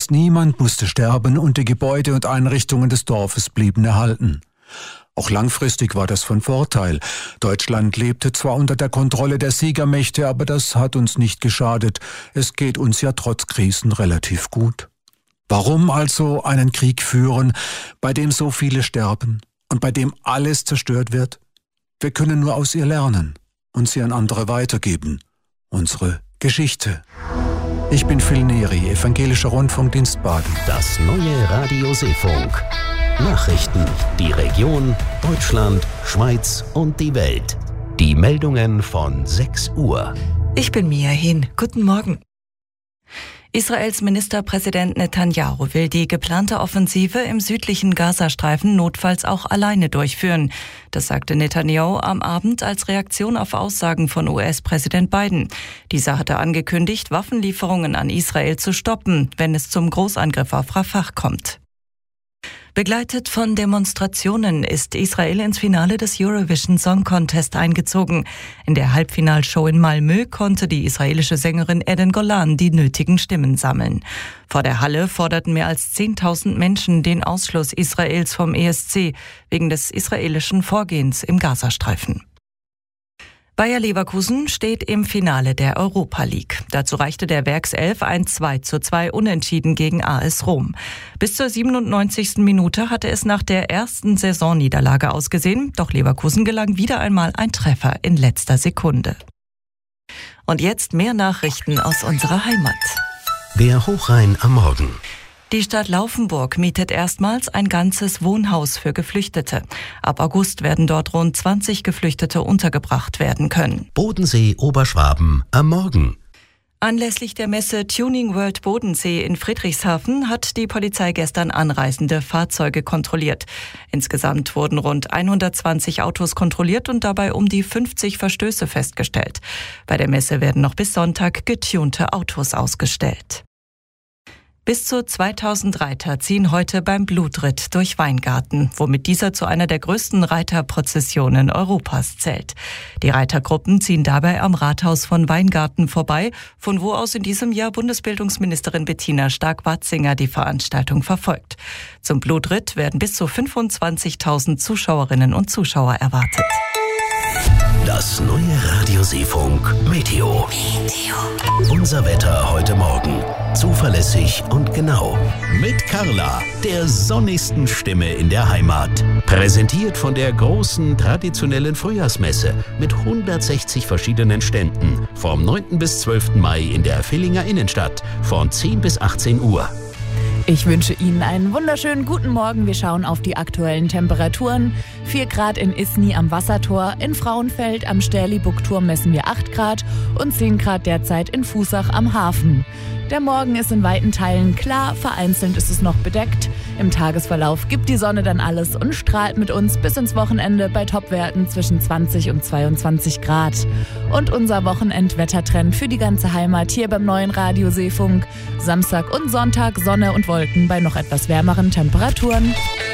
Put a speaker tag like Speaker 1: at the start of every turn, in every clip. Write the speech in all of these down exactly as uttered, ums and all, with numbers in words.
Speaker 1: Fast niemand musste sterben und die Gebäude und Einrichtungen des Dorfes blieben erhalten. Auch langfristig war das von Vorteil. Deutschland lebte zwar unter der Kontrolle der Siegermächte, aber das hat uns nicht geschadet. Es geht uns ja trotz Krisen relativ gut. Warum also einen Krieg führen, bei dem so viele sterben und bei dem alles zerstört wird? Wir können nur aus ihr lernen und sie an andere weitergeben. Unsere Geschichte. Ich bin Phil Neri, Evangelischer Rundfunkdienst Baden.
Speaker 2: Das neue Radio Seefunk. Nachrichten, die Region, Deutschland, Schweiz und die Welt. Die Meldungen von sechs Uhr.
Speaker 3: Ich bin Mia Hin. Guten Morgen. Israels Ministerpräsident Netanyahu will die geplante Offensive im südlichen Gazastreifen notfalls auch alleine durchführen. Das sagte Netanyahu am Abend als Reaktion auf Aussagen von U S-Präsident Biden. Dieser hatte angekündigt, Waffenlieferungen an Israel zu stoppen, wenn es zum Großangriff auf Rafah kommt. Begleitet von Demonstrationen ist Israel ins Finale des Eurovision Song Contest eingezogen. In der Halbfinalshow in Malmö konnte die israelische Sängerin Eden Golan die nötigen Stimmen sammeln. Vor der Halle forderten mehr als zehntausend Menschen den Ausschluss Israels vom E S C wegen des israelischen Vorgehens im Gazastreifen. Bayer Leverkusen steht im Finale der Europa League. Dazu reichte der Werkself ein zwei zu zwei Unentschieden gegen A S Rom. Bis zur siebenundneunzigsten Minute hatte es nach der ersten Saisonniederlage ausgesehen, doch Leverkusen gelang wieder einmal ein Treffer in letzter Sekunde. Und jetzt mehr Nachrichten aus unserer Heimat.
Speaker 2: Der Hochrhein am Morgen.
Speaker 3: Die Stadt Laufenburg mietet erstmals ein ganzes Wohnhaus für Geflüchtete. Ab August werden dort rund zwanzig Geflüchtete untergebracht werden können.
Speaker 2: Bodensee Oberschwaben am Morgen.
Speaker 3: Anlässlich der Messe Tuning World Bodensee in Friedrichshafen hat die Polizei gestern anreisende Fahrzeuge kontrolliert. Insgesamt wurden rund hundertzwanzig Autos kontrolliert und dabei um die fünfzig Verstöße festgestellt. Bei der Messe werden noch bis Sonntag getunte Autos ausgestellt. Bis zu zweitausend Reiter ziehen heute beim Blutritt durch Weingarten, womit dieser zu einer der größten Reiterprozessionen Europas zählt. Die Reitergruppen ziehen dabei am Rathaus von Weingarten vorbei, von wo aus in diesem Jahr Bundesbildungsministerin Bettina Stark-Watzinger die Veranstaltung verfolgt. Zum Blutritt werden bis zu fünfundzwanzigtausend Zuschauerinnen und Zuschauer erwartet.
Speaker 2: Das neue Radio Seefunk Meteo. Meteo. Unser Wetter heute Morgen. Zuverlässig und genau. Mit Carla, der sonnigsten Stimme in der Heimat. Präsentiert von der großen traditionellen Frühjahrsmesse mit hundertsechzig verschiedenen Ständen. Vom neunten bis zwölften Mai in der Villinger Innenstadt. Von zehn bis achtzehn Uhr.
Speaker 4: Ich wünsche Ihnen einen wunderschönen guten Morgen. Wir schauen auf die aktuellen Temperaturen. vier Grad in Isny am Wassertor, in Frauenfeld am Sterlibuckturm messen wir acht Grad und zehn Grad derzeit in Fußach am Hafen. Der Morgen ist in weiten Teilen klar, vereinzelt ist es noch bedeckt. Im Tagesverlauf gibt die Sonne dann alles und strahlt mit uns bis ins Wochenende bei Topwerten zwischen zwanzig und zweiundzwanzig Grad. Und unser Wochenendwettertrend für die ganze Heimat hier beim neuen Radio Seefunk. Samstag und Sonntag Sonne und Wolken bei noch etwas wärmeren Temperaturen.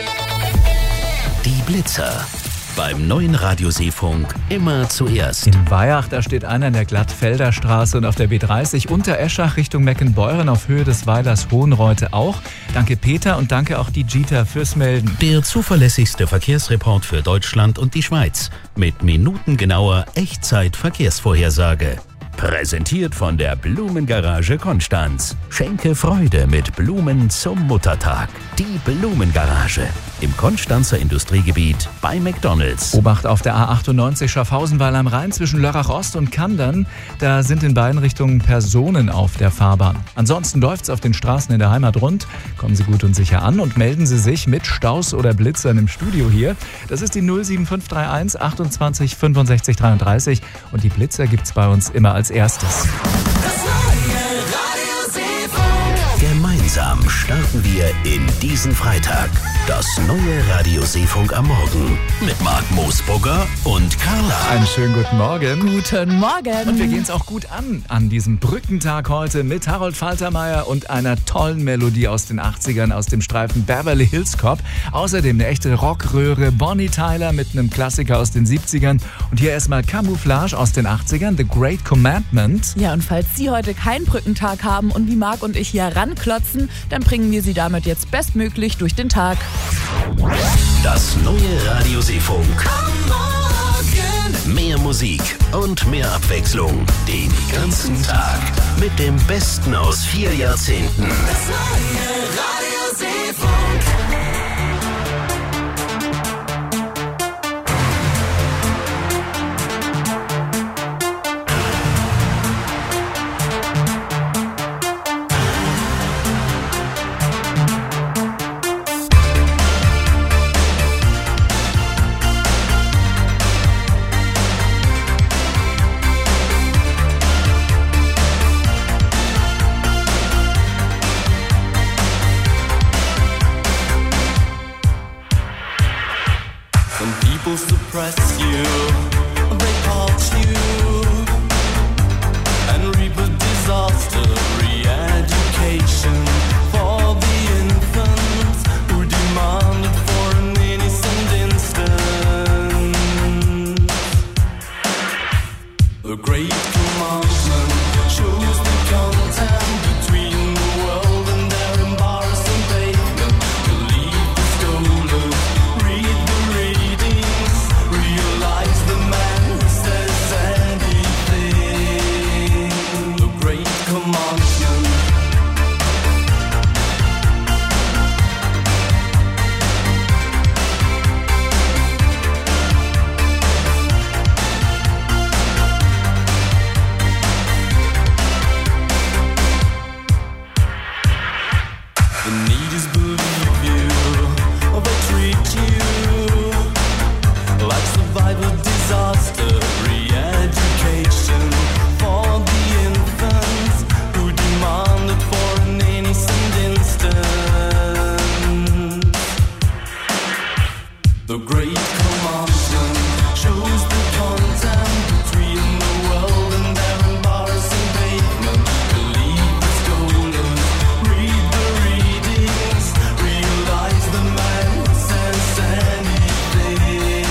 Speaker 2: Die Blitzer. Beim neuen Radio Seefunk immer zuerst.
Speaker 5: In Weyach, da steht einer in der Glattfelder Straße und auf der B dreißig unter Eschach Richtung Meckenbeuren auf Höhe des Weilers Hohenreute auch. Danke Peter und danke auch die Gita fürs Melden.
Speaker 2: Der zuverlässigste Verkehrsreport für Deutschland und die Schweiz mit minutengenauer Echtzeit-Verkehrsvorhersage. Präsentiert von der Blumengarage Konstanz. Schenke Freude mit Blumen zum Muttertag. Die Blumengarage im Konstanzer Industriegebiet bei McDonald's.
Speaker 5: Obacht auf der A achtundneunzig Schaffhausen-Weil am Rhein zwischen Lörrach Ost und Kandern. Da sind in beiden Richtungen Personen auf der Fahrbahn. Ansonsten läuft's auf den Straßen in der Heimat rund. Kommen Sie gut und sicher an und melden Sie sich mit Staus oder Blitzern im Studio hier. Das ist die null sieben fünf drei eins achtundzwanzig fünfundsechzig dreiunddreißig und die Blitzer gibt's bei uns immer als erstes.
Speaker 2: Gemeinsam starten wir in diesen Freitag. Das neue Radio Seefunk am Morgen mit Marc Moosbrugger und Carla.
Speaker 5: Einen schönen guten Morgen.
Speaker 4: Guten Morgen.
Speaker 5: Und wir gehen es auch gut an, an diesem Brückentag heute mit Harold Faltermeier und einer tollen Melodie aus den achtzigern aus dem Streifen Beverly Hills Cop. Außerdem eine echte Rockröhre, Bonnie Tyler mit einem Klassiker aus den siebzigern. Und hier erstmal Camouflage aus den achtzigern, The Great Commandment.
Speaker 4: Ja, und falls Sie heute keinen Brückentag haben und wie Marc und ich hier ranklotzen, erreichen, dann bringen wir Sie damit jetzt bestmöglich durch den Tag.
Speaker 2: Das neue Radio Seefunk. Mehr Musik und mehr Abwechslung. Den ganzen Tag. Mit dem Besten aus vier Jahrzehnten.
Speaker 6: Das neue Radio Seefunk.
Speaker 7: Suppress you, they caught you, and reap a disaster. Re-education for the infants who demanded for an innocent instant. The great commandment shows the content between the world and their embarrassing pavement. Believe the stolen, read the readings, realize the man who says anything. The great commandment. The need is believe you, or they treat you like survival disaster. Re-education for the infants who demanded for an innocent instant. The great commandment shows the content between the world and their embarrassing pavement. Believe the stolen, read the readings, realize the man who says anything.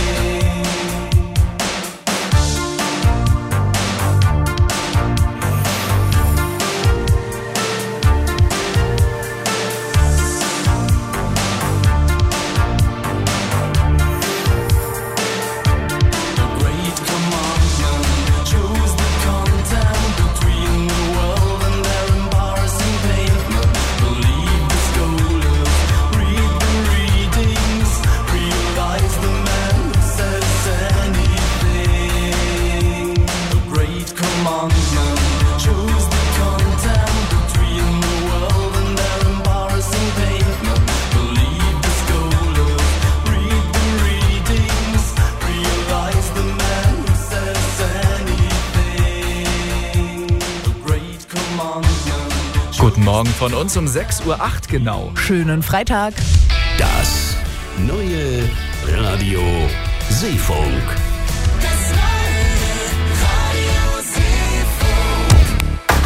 Speaker 7: The great commandment shows the content between the world and their embarrassing pavement. Believe the stolen, read the readings, realize the man who says anything. The great commandment shows the content between the world and their embarrassing pavement. Believe the stolen, read the readings, realize the man who says anything. The great commandment.
Speaker 5: Guten Morgen von uns um sechs Uhr acht genau.
Speaker 4: Schönen Freitag.
Speaker 2: Das neue Radio Seefunk.
Speaker 6: Das neue Radio Seefunk.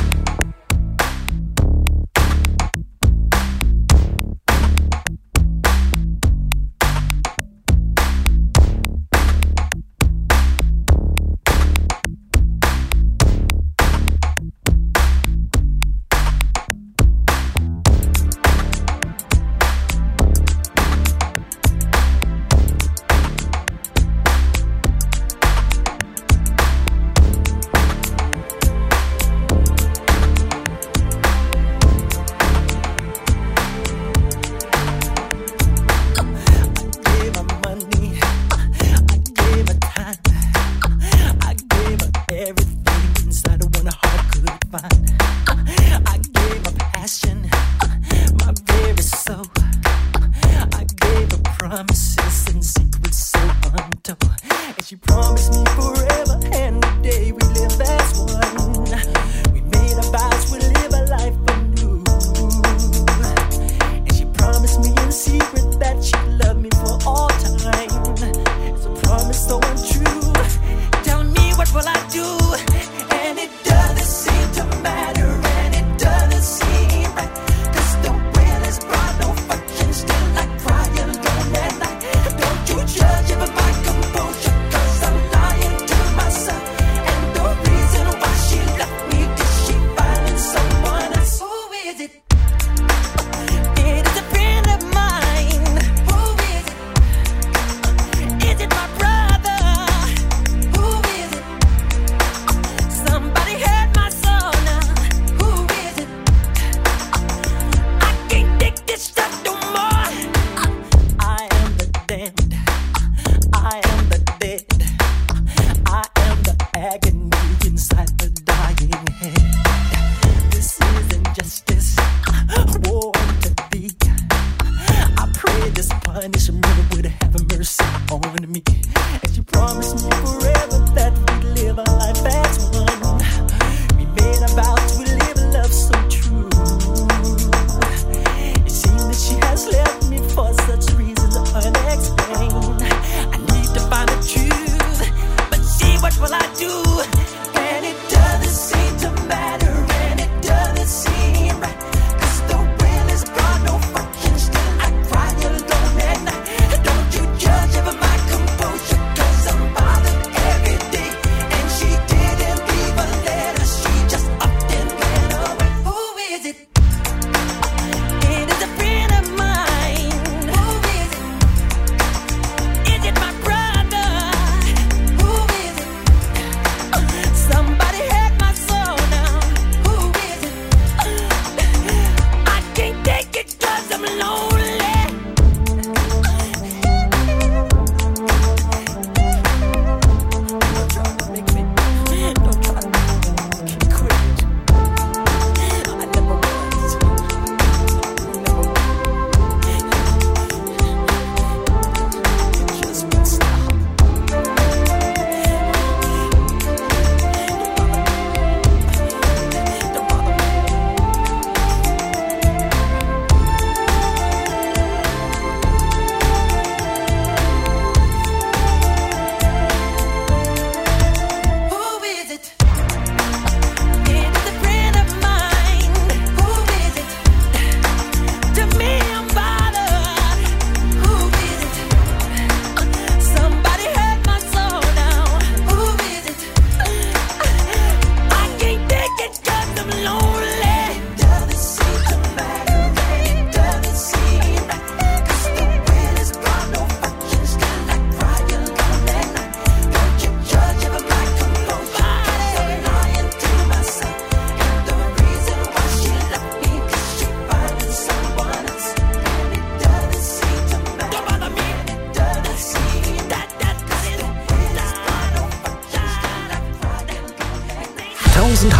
Speaker 7: Gave her money, I gave her time, I gave her everything inside of what her heart could find. I gave her passion, my very soul. I gave her promises and secrets so untold. And she promised me forever and the day we live as one. We made our vows, we live a life anew. And she promised me in secret that she'd love me for all time. It's a promise so untrue. Tell me, what will I do? And it doesn't seem to matter, and it doesn't seem right. 'Cause the will is brought no function, still I cry alone at night.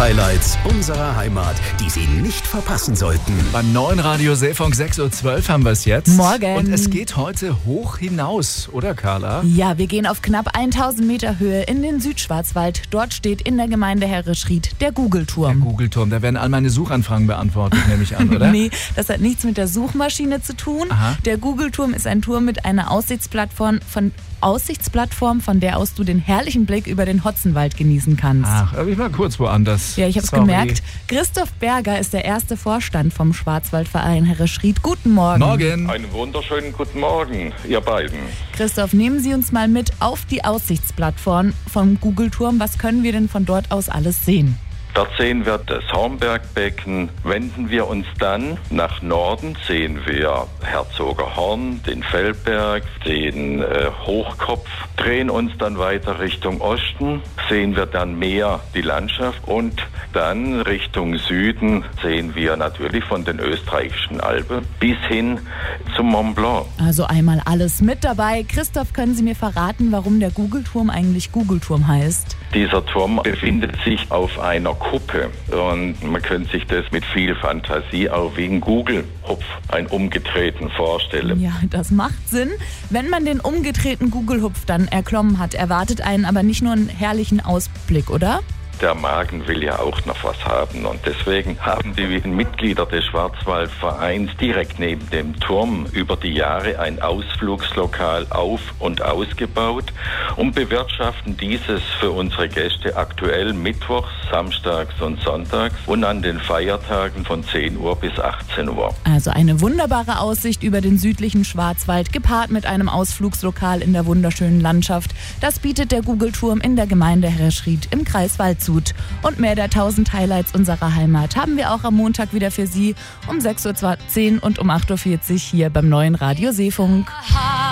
Speaker 2: Highlights unserer Heimat, die Sie nicht verpassen sollten.
Speaker 5: Beim neuen Radio Seefunk sechs Uhr zwölf haben wir es jetzt.
Speaker 4: Morgen.
Speaker 5: Und es geht heute hoch hinaus, oder Carla?
Speaker 4: Ja, wir gehen auf knapp tausend Meter Höhe in den Südschwarzwald. Dort steht in der Gemeinde Herrischried der Google-Turm.
Speaker 5: Der Google-Turm, da werden all meine Suchanfragen beantwortet, nehme ich an, oder?
Speaker 4: Nee, das hat nichts mit der Suchmaschine zu tun.
Speaker 5: Aha.
Speaker 4: Der Google-Turm ist ein Turm mit einer Aussichtsplattform von, Aussichtsplattform, von der aus du den herrlichen Blick über den Hotzenwald genießen kannst.
Speaker 5: Ach, aber ich war kurz woanders.
Speaker 4: Ja, ich habe es gemerkt. Christoph Berger ist der erste Vorstand vom Schwarzwaldverein Herrischried. Guten Morgen.
Speaker 5: Morgen.
Speaker 8: Einen wunderschönen guten Morgen, ihr beiden.
Speaker 4: Christoph, nehmen Sie uns mal mit auf die Aussichtsplattform vom Google-Turm. Was können wir denn von dort aus alles sehen?
Speaker 8: Dort sehen wir das Hornbergbecken. Wenden wir uns dann nach Norden, sehen wir Herzogerhorn, den Feldberg, den äh, Hochkopf. Drehen uns dann weiter Richtung Osten, sehen wir dann mehr die Landschaft. Und dann Richtung Süden sehen wir natürlich von den österreichischen Alpen bis hin zum Mont Blanc.
Speaker 4: Also einmal alles mit dabei. Christoph, können Sie mir verraten, warum der Google-Turm eigentlich Google-Turm heißt?
Speaker 8: Dieser Turm befindet sich auf einer Kuppe und man könnte sich das mit viel Fantasie auch wie ein Google-Hupf, einen umgedrehten, vorstellen.
Speaker 4: Ja, das macht Sinn. Wenn man den umgedrehten Google-Hupf dann erklommen hat, erwartet einen aber nicht nur einen herrlichen Ausblick, oder?
Speaker 8: Der Magen will ja auch noch was haben und deswegen haben die Mitglieder des Schwarzwaldvereins direkt neben dem Turm über die Jahre ein Ausflugslokal auf- und ausgebaut und bewirtschaften dieses für unsere Gäste aktuell mittwochs, samstags und sonntags und an den Feiertagen von zehn Uhr bis achtzehn Uhr.
Speaker 4: Also eine wunderbare Aussicht über den südlichen Schwarzwald, gepaart mit einem Ausflugslokal in der wunderschönen Landschaft. Das bietet der Google-Turm in der Gemeinde Herrischried im Kreis Waldshut. Und mehr der tausend Highlights unserer Heimat haben wir auch am Montag wieder für Sie um sechs Uhr zehn und um acht Uhr vierzig hier beim neuen Radio Seefunk.